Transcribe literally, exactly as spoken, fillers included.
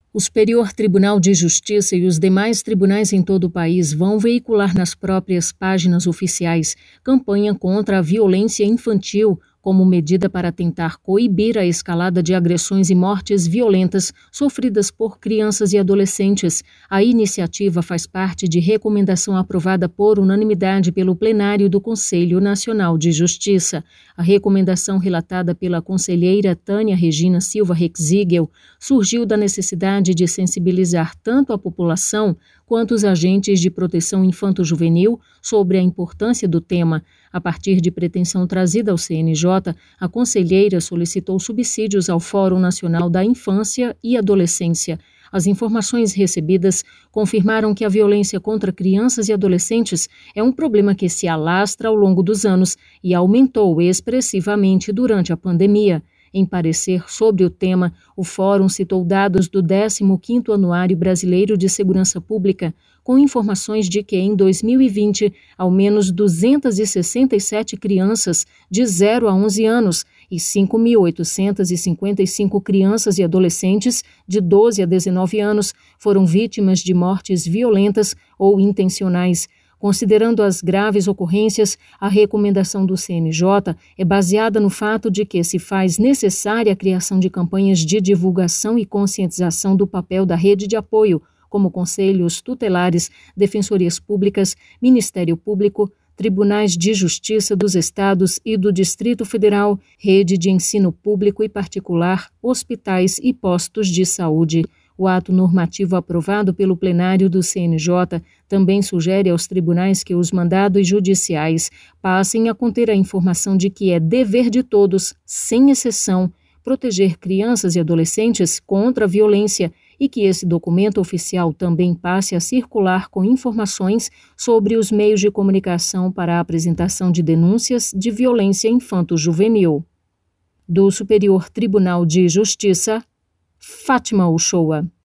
O Superior Tribunal de Justiça e os demais tribunais em todo o país vão veicular nas próprias páginas oficiais campanha contra a violência infantil como medida para tentar coibir a escalada de agressões e mortes violentas sofridas por crianças e adolescentes. A iniciativa faz parte de recomendação aprovada por unanimidade pelo plenário do Conselho Nacional de Justiça. A recomendação relatada pela conselheira Tânia Regina Silva Rexigel surgiu da necessidade de sensibilizar tanto a população quanto os agentes de proteção infanto-juvenil sobre a importância do tema. A partir de pretensão trazida ao C N J, a conselheira solicitou subsídios ao Fórum Nacional da Infância e Adolescência. As informações recebidas confirmaram que a violência contra crianças e adolescentes é um problema que se alastra ao longo dos anos e aumentou expressivamente durante a pandemia. Em parecer sobre o tema, o Fórum citou dados do décimo quinto Anuário Brasileiro de Segurança Pública, com informações de que, em dois mil e vinte, ao menos duzentas e sessenta e sete crianças de zero a onze anos e cinco mil oitocentas e cinquenta e cinco crianças e adolescentes de doze a dezenove anos foram vítimas de mortes violentas ou intencionais. Considerando as graves ocorrências, a recomendação do C N J é baseada no fato de que se faz necessária a criação de campanhas de divulgação e conscientização do papel da rede de apoio, como conselhos tutelares, defensorias públicas, Ministério Público, tribunais de justiça dos estados e do Distrito Federal, rede de ensino público e particular, hospitais e postos de saúde. O ato normativo aprovado pelo plenário do C N J também sugere aos tribunais que os mandados judiciais passem a conter a informação de que é dever de todos, sem exceção, proteger crianças e adolescentes contra a violência e que esse documento oficial também passe a circular com informações sobre os meios de comunicação para a apresentação de denúncias de violência infanto-juvenil. Do Superior Tribunal de Justiça, Fátima Uchoa.